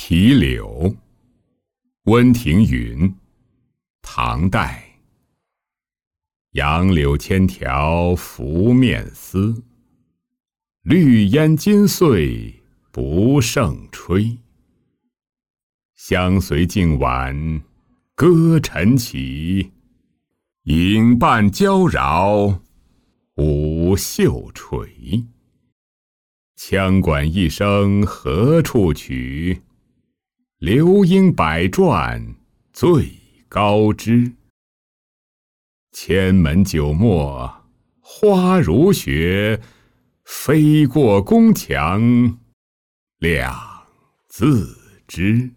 题柳，温庭筠，唐代。杨柳千条拂面丝，绿烟今岁不胜吹。相随近晚歌晨起，影伴娇娆舞袖垂。羌管一声何处取？流莺百转最高枝。千门九陌花如雪，飞过宫墙两自知。